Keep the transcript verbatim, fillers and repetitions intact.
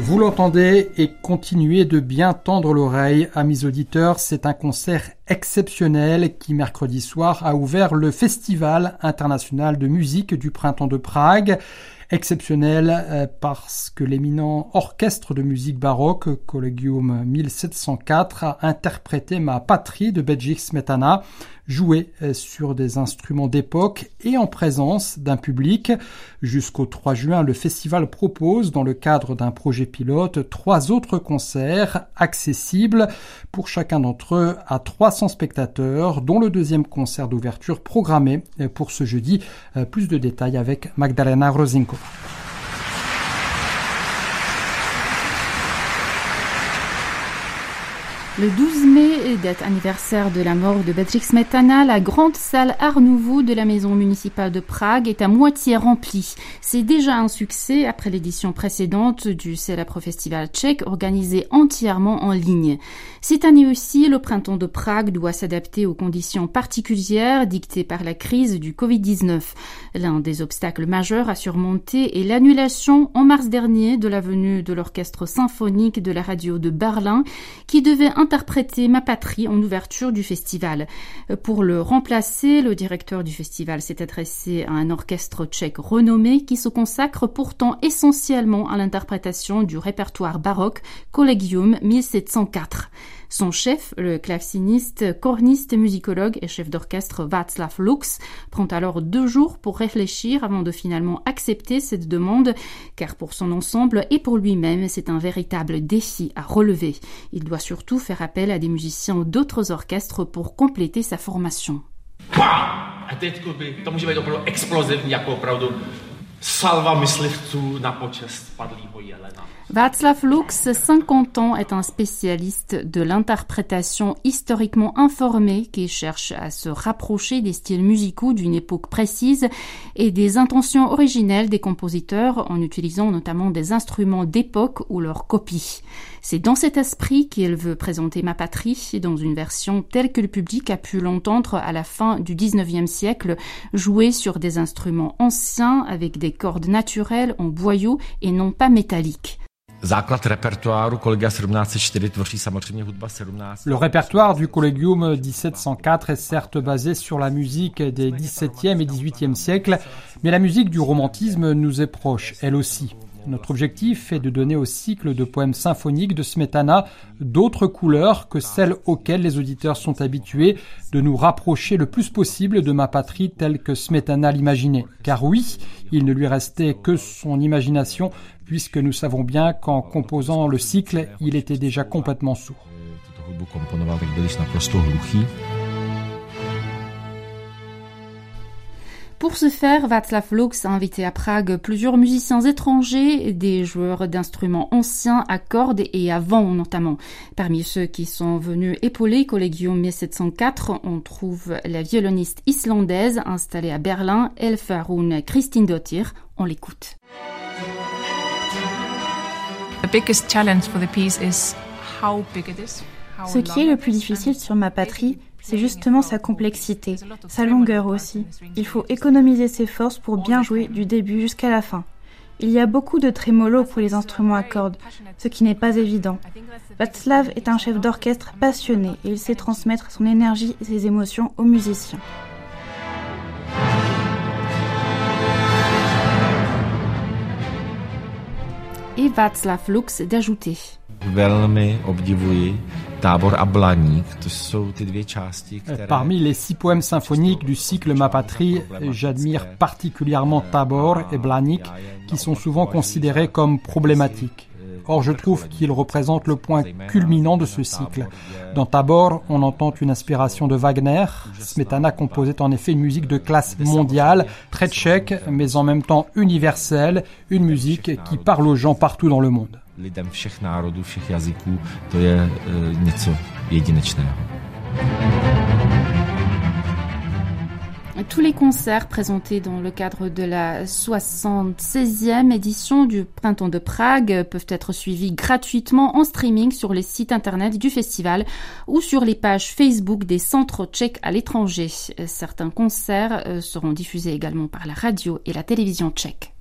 Vous l'entendez et continuez de bien tendre l'oreille, amis auditeurs, c'est un concert exceptionnel qui mercredi soir a ouvert le Festival international de musique du Printemps de Prague. Exceptionnel parce que l'éminent orchestre de musique baroque, Collegium mille sept cent quatre, a interprété Ma patrie de Bedřich Smetana, joué sur des instruments d'époque et en présence d'un public. Jusqu'au trois juin, le festival propose, dans le cadre d'un projet pilote, trois autres concerts accessibles pour chacun d'entre eux à trois cents spectateurs, dont le deuxième concert d'ouverture programmé pour ce jeudi. Plus de détails avec Magdalena Rozinkova. Le douze mai, date anniversaire de la mort de Bedřich Smetana, la grande salle Art Nouveau de la maison municipale de Prague est à moitié remplie. C'est déjà un succès après l'édition précédente du célèbre festival tchèque organisé entièrement en ligne. Cette année aussi, le Printemps de Prague doit s'adapter aux conditions particulières dictées par la crise du covid dix-neuf. L'un des obstacles majeurs à surmonter est l'annulation en mars dernier de la venue de l'orchestre symphonique de la radio de Berlin qui devait interpréter Ma patrie en ouverture du festival. Pour le remplacer, le directeur du festival s'est adressé à un orchestre tchèque renommé qui se consacre pourtant essentiellement à l'interprétation du répertoire baroque Collegium mille sept cent quatre. Son chef, le claveciniste, corniste, musicologue et chef d'orchestre Václav Lux, prend alors deux jours pour réfléchir avant de finalement accepter cette demande, car pour son ensemble et pour lui-même, c'est un véritable défi à relever. Il doit surtout faire appel à des musiciens d'autres orchestres pour compléter sa formation. A teď to může být opravdu explozivní, jako opravdu salva myslivců na počest padlýho jelena. Václav Lux, cinquante ans, est un spécialiste de l'interprétation historiquement informée qui cherche à se rapprocher des styles musicaux d'une époque précise et des intentions originelles des compositeurs en utilisant notamment des instruments d'époque ou leurs copies. C'est dans cet esprit qu'il veut présenter Ma patrie dans une version telle que le public a pu l'entendre à la fin du dix-neuvième siècle, jouée sur des instruments anciens avec des cordes naturelles en boyaux et non pas métalliques. Le répertoire du Collegium dix-sept cent quatre est certes basé sur la musique des dix-septième et dix-huitième siècles, mais la musique du romantisme nous est proche, elle aussi. Notre objectif est de donner au cycle de poèmes symphoniques de Smetana d'autres couleurs que celles auxquelles les auditeurs sont habitués, de nous rapprocher le plus possible de Ma patrie telle que Smetana l'imaginait. Car oui, il ne lui restait que son imagination, puisque nous savons bien qu'en composant le cycle, il était déjà complètement sourd. Pour ce faire, Václav Lux a invité à Prague plusieurs musiciens étrangers, des joueurs d'instruments anciens à cordes et à vent notamment. Parmi ceux qui sont venus épauler Collegium mille sept cent quatre, on trouve la violoniste islandaise installée à Berlin, Elfarun Kristindóttir. On l'écoute. The biggest challenge for the piece is how big it is. Ce qui est le plus difficile sur Ma patrie, c'est justement sa complexité, sa longueur aussi. Il faut économiser ses forces pour bien jouer du début jusqu'à la fin. Il y a beaucoup de trémolo pour les instruments à cordes, ce qui n'est pas évident. Václav est un chef d'orchestre passionné et il sait transmettre son énergie et ses émotions aux musiciens. Et Václav Lux d'ajouter. Velmi obdivuji Tábor a Blaník, to jsou ty dvě části, které... Parmi les six poèmes symphoniques du cycle Ma patrie, j'admire particulièrement Tábor et Blaník, qui sont souvent considérés comme problématiques. Or, je trouve qu'ils représentent le point culminant de ce cycle. Dans Tábor, on entend une inspiration de Wagner. Smetana composait en effet une musique de classe mondiale, très tchèque, mais en même temps universelle, une musique qui parle aux gens partout dans le monde. Lidem všech národů, všech jazyků, to je něco jedinečného. Tous les concerts présentés dans le cadre de la soixante-seizième édition du Printemps de Prague peuvent être suivis gratuitement en streaming sur les sites internet du festival ou sur les pages Facebook des centres tchèques à l'étranger. Certains concerts seront diffusés également par la radio et la télévision tchèque.